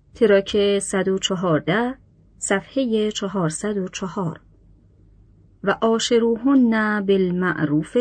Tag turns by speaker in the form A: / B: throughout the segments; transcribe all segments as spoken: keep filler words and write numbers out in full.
A: تراک صد و چهارده صفحه چهارصد و چهار. و عاشروهن بالمعروف.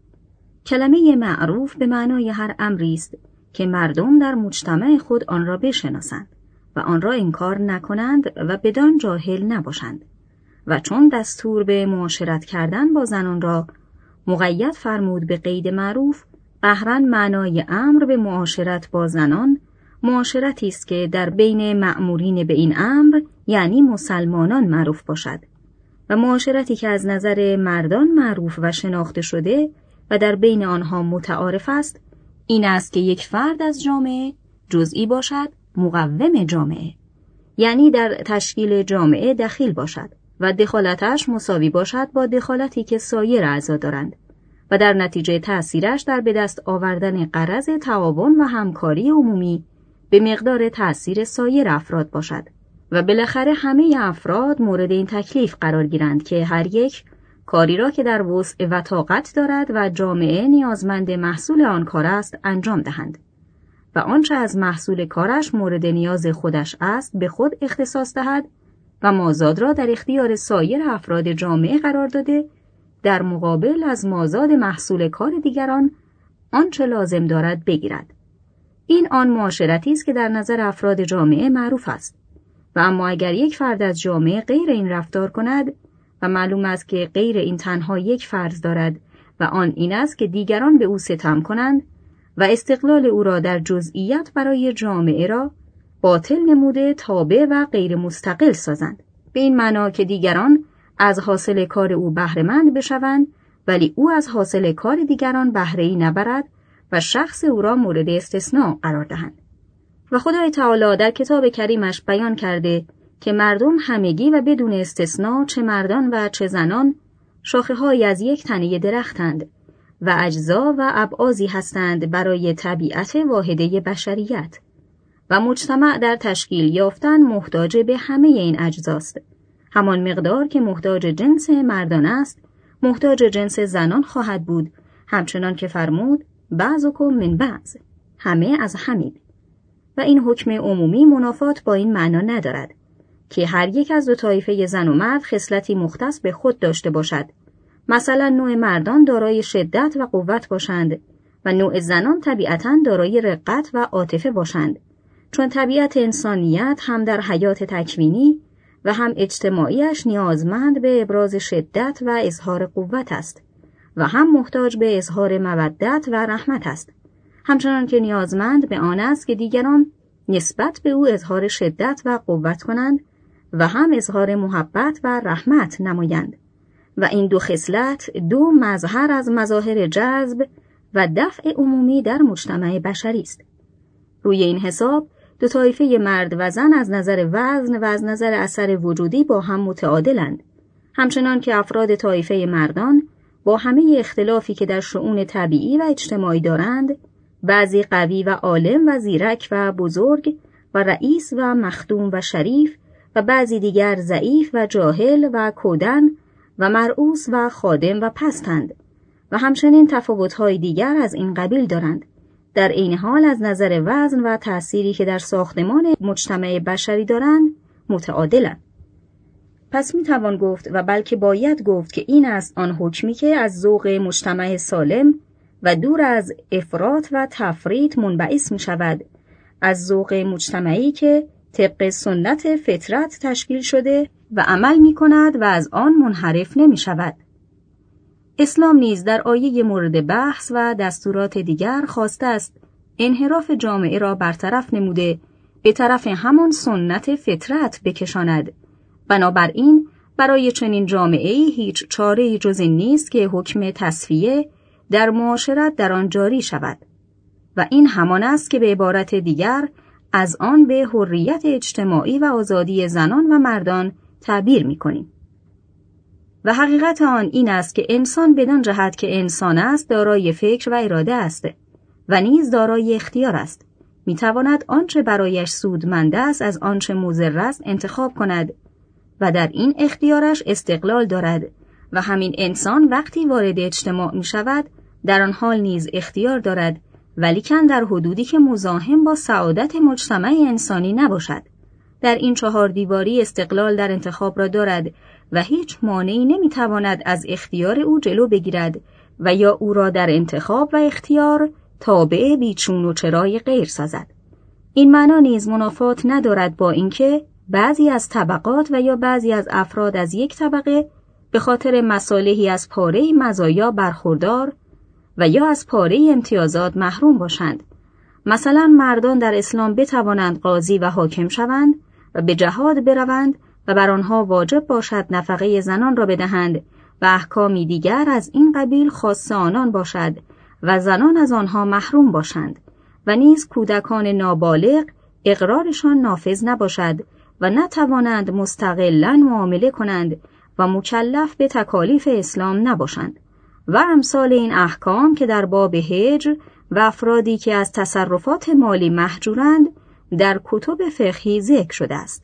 A: کلمه معروف به معنای هر امری است که مردم در مجتمع خود آن را بشناسند و آن را انکار نکنند و بدان جاهل نباشند. و چون دستور به معاشرت کردن با زنان را مقید فرمود به قید معروف، قهرن معنای امر به معاشرت با زنان معاشرتی است که در بین مأمورین به این امر یعنی مسلمانان معروف باشد و معاشرتی که از نظر مردان معروف و شناخته شده و در بین آنها متعارف است این است که یک فرد از جامعه جزئی باشد مقوم جامعه، یعنی در تشکیل جامعه دخیل باشد و دخالتش مساوی باشد با دخالتی که سایر اعضا دارند و در نتیجه تأثیرش در به دست آوردن غرض تعاون و همکاری عمومی به مقدار تأثیر سایر افراد باشد و بالاخره همه افراد مورد این تکلیف قرار گیرند که هر یک کاری را که در وسع و طاقت دارد و جامعه نیازمند محصول آن کار است انجام دهند و آنچه از محصول کارش مورد نیاز خودش است به خود اختصاص دهد و مازاد را در اختیار سایر افراد جامعه قرار داده در مقابل از مازاد محصول کار دیگران آنچه لازم دارد بگیرد. این آن معاشرتی است که در نظر افراد جامعه معروف است. و اما اگر یک فرد از جامعه غیر این رفتار کند و معلوم است که غیر این تنها یک فرض دارد و آن این است که دیگران به او ستم کنند و استقلال او را در جزئیات برای جامعه را باطل نموده تابع و غیر مستقل سازند، به این معنا که دیگران از حاصل کار او بهره مند بشوند ولی او از حاصل کار دیگران بهره‌ای نبرد و شخص او را مورد استثناء قرار دهند. و خدای تعالی در کتاب کریمش بیان کرده که مردم همگی و بدون استثناء چه مردان و چه زنان شاخه‌هایی از یک تنه درختند و اجزا و ابعاضی هستند برای طبیعت واحده بشریت و مجتمع در تشکیل یافتن محتاج به همه این اجزاست. همان مقدار که محتاج جنس مردان است محتاج جنس زنان خواهد بود، همچنان که فرمود بعضکم من بعض، همه از همید. و این حکم عمومی منافات با این معنا ندارد که هر یک از دو طایفه زن و مرد خصلتی مختص به خود داشته باشد. مثلا نوع مردان دارای شدت و قوت باشند و نوع زنان طبیعتاً دارای رقت و عاطفه باشند، چون طبیعت انسانیت هم در حیات تکوینی و هم اجتماعیش نیازمند به ابراز شدت و اظهار قوت است و هم محتاج به اظهار مودت و رحمت است، همچنان که نیازمند به آن است که دیگران نسبت به او اظهار شدت و قوت کنند و هم اظهار محبت و رحمت نمایند. و این دو خصلت دو مظهر از مظاهر جذب و دفع عمومی در مجتمع بشری است. روی این حساب دو طایفه مرد و زن از نظر وزن و از نظر اثر وجودی با هم متعادلند، همچنان که افراد طایفه مردان با همه اختلافی که در شؤون طبیعی و اجتماعی دارند، بعضی قوی و عالم و زیرک و بزرگ و رئیس و مخدوم و شریف و بعضی دیگر ضعیف و جاهل و کودن و مرئوس و خادم و پستند و همچنین تفاوت‌های دیگر از این قبیل دارند. در این حال از نظر وزن و تأثیری که در ساختمان مجتمع بشری دارند متعادلند. پس می توان گفت و بلکه باید گفت که این است آن حکمی که از ذوق مجتمع سالم و دور از افراط و تفریط منبعث می شود، از ذوق مجتمعی که طبق سنت فطرت تشکیل شده و عمل می کند و از آن منحرف نمی شود. اسلام نیز در آیه مورد بحث و دستورات دیگر خواسته است انحراف جامعه را برطرف نموده به طرف همان سنت فطرت بکشاند. بنابراین برای چنین جامعه‌ای هیچ چاره‌ای جز این نیست که حکم تصفیه در معاشرت در آن جاری شود و این همان است که به عبارت دیگر از آن به حریت اجتماعی و آزادی زنان و مردان تعبیر می‌کنیم. و حقیقت آن این است که انسان بدان جهت که انسان است دارای فکر و اراده است و نیز دارای اختیار است. می‌تواند آنچه برایش سودمند است از آنچه مضر است انتخاب کند و در این اختیارش استقلال دارد و همین انسان وقتی وارد اجتماع می‌شود در آن حال نیز اختیار دارد، ولیکن در حدودی که مزاحم با سعادت مجتمع انسانی نباشد در این چهار دیواری استقلال در انتخاب را دارد و هیچ مانعی نمیتواند از اختیار او جلو بگیرد و یا او را در انتخاب و اختیار تابع بیچون و چرای غیر سازد. این معنا نیز منافات ندارد با اینکه بعضی از طبقات و یا بعضی از افراد از یک طبقه به خاطر مصالحی از پاره مزایا برخوردار و یا از پاره امتیازات محروم باشند. مثلا مردان در اسلام بتوانند قاضی و حاکم شوند و به جهاد بروند و بر آنها واجب باشد نفقه زنان را بدهند و احکامی دیگر از این قبیل خاص آنان باشد و زنان از آنها محروم باشند و نیز کودکان نابالغ اقرارشان نافذ نباشد و نتوانند مستقلاً معامله کنند و مکلف به تکالیف اسلام نباشند و امثال این احکام که در باب هجر و افرادی که از تصرفات مالی محجورند در کتب فقهی ذکر شده است.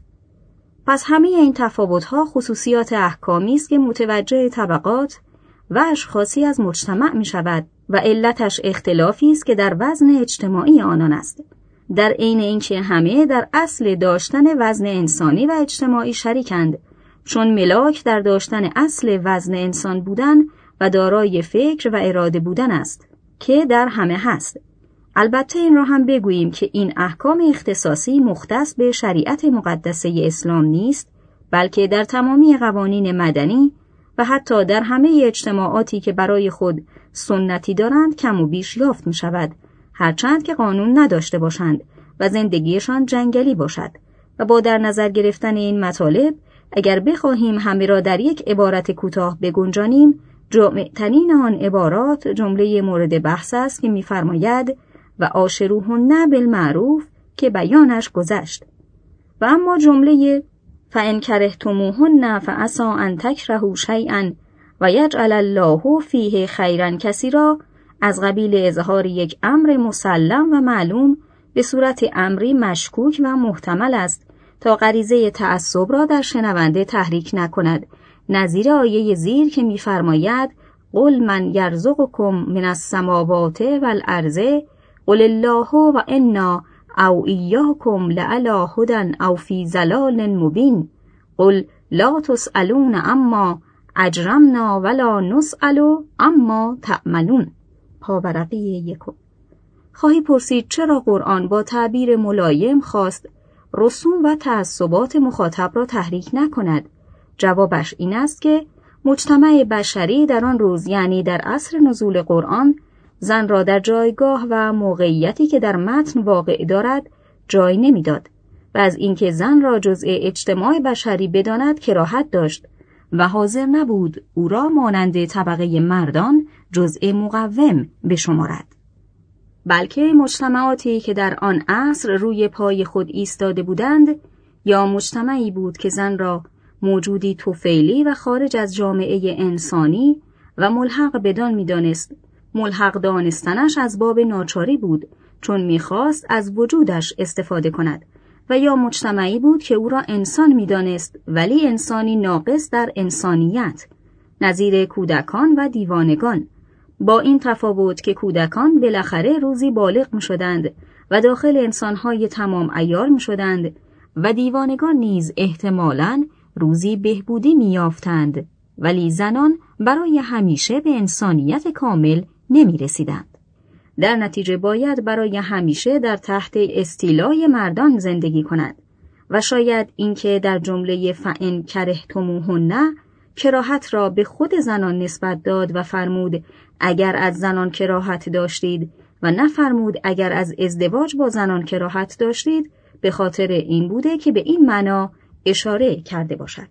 A: پس همه این تفاوت‌ها خصوصیات احکامی است که متوجه طبقات و اشخاصی از مجتمع می شود و علتش اختلافی است که در وزن اجتماعی آنان است. در عین اینکه همه در اصل داشتن وزن انسانی و اجتماعی شریکند، چون ملاک در داشتن اصل وزن انسان بودن و دارای فکر و اراده بودن است که در همه هست. البته این را هم بگوییم که این احکام اختصاصی مختص به شریعت مقدسه اسلام نیست، بلکه در تمامی قوانین مدنی و حتی در همه اجتماعاتی که برای خود سنتی دارند کم و بیش یافت می شود، هرچند که قانون نداشته باشند و زندگیشان جنگلی باشد. و با در نظر گرفتن این مطالب اگر بخواهیم همه را در یک عبارت کوتاه بگنجانیم، جامع‌ترین آن عبارات جمله مورد بحث است که می‌فرماید و عاشروهن بالمعروف که بیانش گذشت. و اما جمله فإن کرهتموهن فعسى أن تکرهوا شیئا و یجعل الله فیه خیرا کثیرا از قبیل اظهار یک امر مسلم و معلوم به صورت امری مشکوک و محتمل است تا غریزه تعصب را در شنونده تحریک نکند، نظیر آیه زیر که می‌فرماید قل من یرزقکم من السماوات والارض قل الله و انا او ایاکم لعلی هدی او فی ضلال مبین قل لا تسألون عما اجرمنا ولا نسأل عما تعملون. پاورقی یکم. خواهی پرسید چرا قرآن با تعبیر ملایم خواست رسوم و تعصبات مخاطب را تحریک نکند؟ جوابش این است که مجتمع بشری در آن روز، یعنی در عصر نزول قرآن، زن را در جایگاه و موقعیتی که در متن واقع دارد جای نمیداد و از اینکه زن را جزء اجتماع بشری بداند کراهت داشت و حاضر نبود او را مانند طبقه مردان جزء مقوم بشمارد. بلکه مجتمعاتی که در آن عصر روی پای خود ایستاده بودند یا مجتمعی بود که زن را موجودی طفیلی و خارج از جامعه انسانی و ملحق بدان می‌دانست، ملحق دانستنش از باب ناچاری بود چون می‌خواست از وجودش استفاده کند، و یا مجتمعی بود که او را انسان می‌دانست ولی انسانی ناقص در انسانیت، نظیر کودکان و دیوانگان، با این تفاوت که کودکان بالاخره روزی بالغ می‌شدند و داخل انسان‌های تمام عیار می‌شدند و دیوانگان نیز احتمالاً روزی بهبودی می‌یافتند، ولی زنان برای همیشه به انسانیت کامل نمی‌رسیدند. در نتیجه باید برای همیشه در تحت استیلای مردان زندگی کنند و شاید اینکه در جمله فإن کرهتموهن کراهت را به خود زنان نسبت داد و فرمود اگر از زنان کراهت داشتید و نفرمود اگر از ازدواج با زنان کراهت داشتید، به خاطر این بوده که به این معنا اشاره کرده باشد.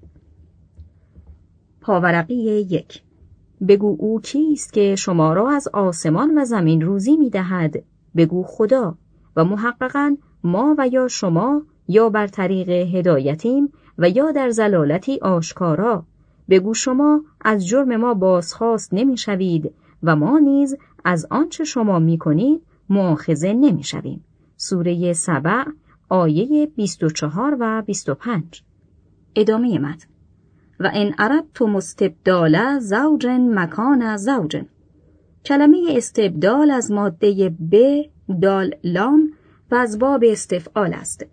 A: پاورقی یک. بگو او کیست که شما را از آسمان و زمین روزی می دهد؟ بگو خدا. و محققاً ما و یا شما یا بر طریق هدایتیم و یا در ضلالتی آشکارا. بگو شما از جرم ما بازخواست نمی شوید و ما نیز از آنچه شما می کنید مؤاخذه نمی شویم. سوره سبع آیه بیست و چهار و بیست و پنج. ادامه متن. و ان اردتم استبدال زوج مکان زوج. کلمه استبدال از ماده ب دال لام و از باب استفعال است.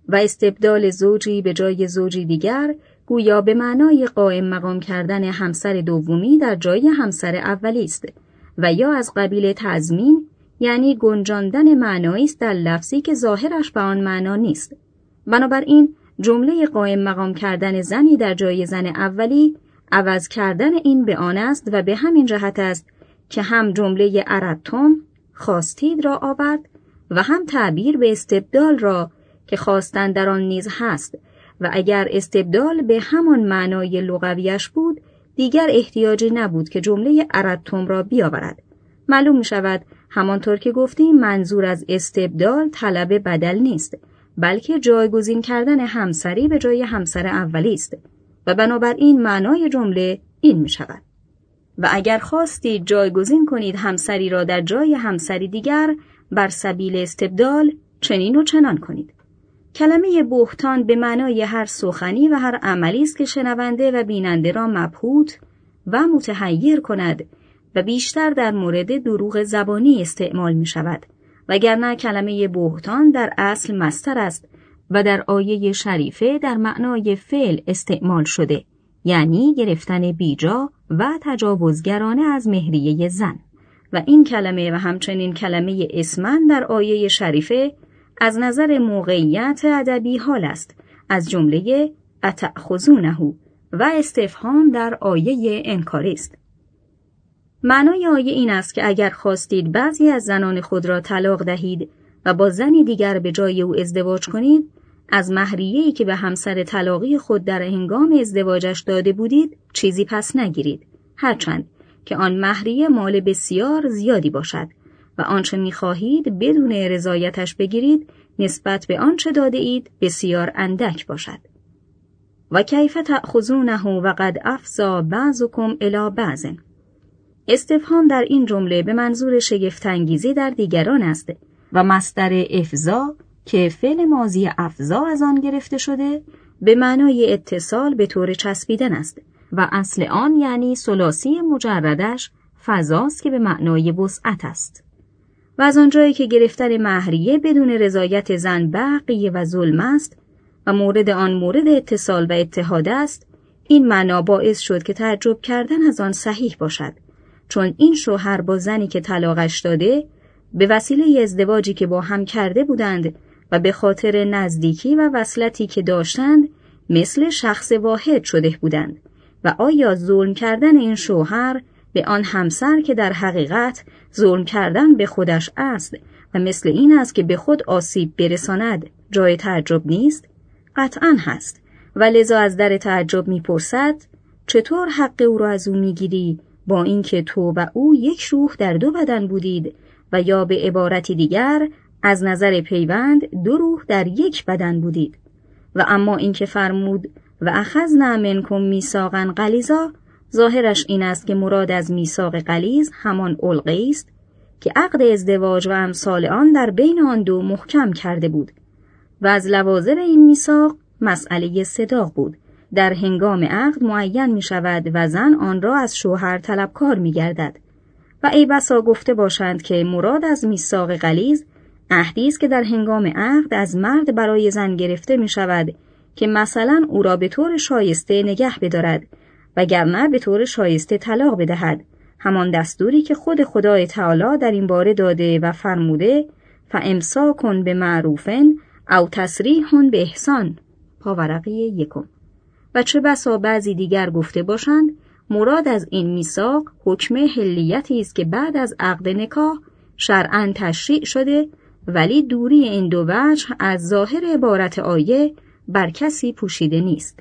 A: و استبدال زوجی به جای زوجی دیگر گویا به معنای قائم مقام کردن همسر دومی در جای همسر اولی است و یا از قبیل تضمین، یعنی گنجاندن معنایی است در لفظی که ظاهرش به آن معنا نیست. بنابراین جمله قائم مقام کردن زنی در جای زن اولی عوض کردن این به آن است و به همین جهت است که هم جمله اردتم خواستید را آورد و هم تعبیر به استبدال را که خواستن در آن نیز هست و اگر استبدال به همان معنای لغویش بود دیگر احتیاجی نبود که جمله اردتم را بیاورد. معلوم می شود همانطور که گفتیم منظور از استبدال طلب بدل نیست، بلکه جایگزین کردن همسری به جای همسر اولی است و بنابراین معنای جمله این می شود: و اگر خواستید جایگزین کنید همسری را در جای همسری دیگر بر سبیل استبدال چنین و چنان کنید. کلمه بهتان به معنای هر سخنی و هر عملی است که شنونده و بیننده را مبهوت و متحیر کند و بیشتر در مورد دروغ زبانی استعمال می شود، وگرنه کلمه بهتان در اصل مصدر است و در آیه شریفه در معنای فعل استعمال شده، یعنی گرفتن بیجا و تجاوزگرانه از مهریه زن. و این کلمه و همچنین کلمه اسمن در آیه شریفه از نظر موقعیت ادبی حال است، از جمله اتأخذونه و استفهام در آیه انکاری است. معنای آیه این است که اگر خواستید بعضی از زنان خود را طلاق دهید و با زنی دیگر به جای او ازدواج کنید، از مهریه‌ای که به همسر طلاقی خود در هنگام ازدواجش داده بودید چیزی پس نگیرید، هرچند که آن مهریه مال بسیار زیادی باشد و آنچه می‌خواهید بدون رضایتش بگیرید نسبت به آنچه داده اید بسیار اندک باشد. و کیف تأخذونه و قد افضی بعضکم الی بعض. استفهام در این جمله به منظور شگفت‌انگیزی در دیگران است و مصدر افضا که فعل ماضی افضا از آن گرفته شده به معنای اتصال به طور چسبیدن است و اصل آن یعنی ثلاثی مجردش فضاست که به معنای وسعت است. و از آنجایی که گرفتن مهریه بدون رضایت زن بغی و ظلم است و مورد آن مورد اتصال و اتحاد است، این معنا باعث شد که تعجب کردن از آن صحیح باشد، چون این شوهر با زنی که طلاقش داده به وسیله ازدواجی که با هم کرده بودند و به خاطر نزدیکی و وصلتی که داشتند مثل شخص واحد شده بودند و آیا ظلم کردن این شوهر به آن همسر که در حقیقت ظلم کردن به خودش است و مثل این است که به خود آسیب برساند جای تعجب نیست؟ قطعاً هست و لذا از در تعجب میپرسد چطور حق او را از او میگیری با اینکه تو و او یک روح در دو بدن بودید و یا به عبارتی دیگر از نظر پیوند دو روح در یک بدن بودید. و اما اینکه فرمود و اخذنا منکم میثاقا غلیظا، ظاهرش این است که مراد از میثاق غلیظ همان علقه است که عقد ازدواج و امثال آن در بین آن دو محکم کرده بود و از لوازم این میثاق مسئله صداق بود. در هنگام عقد معین می شود و زن آن را از شوهر طلبکار می گردد و ای بسا گفته باشند که مراد از میثاق غلیظ عهدی است که در هنگام عقد از مرد برای زن گرفته می شود که مثلا او را به طور شایسته نگه بدارد وگرنه به طور شایسته طلاق بدهد، همان دستوری که خود خدای تعالی در این باره داده و فرموده فامساک بمعروف او تسریح باحسان، پاورقی یکم. و چه بسا بعضی دیگر گفته باشند مراد از این میثاق حکم حلیتی است که بعد از عقد نکاح شرعاً تشریع شده، ولی دوری این دو وجه از ظاهر عبارت آیه بر کسی پوشیده نیست.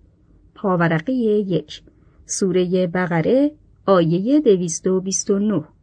A: پاورقی یک، سوره بقره، آیه دویست و بیست و نه.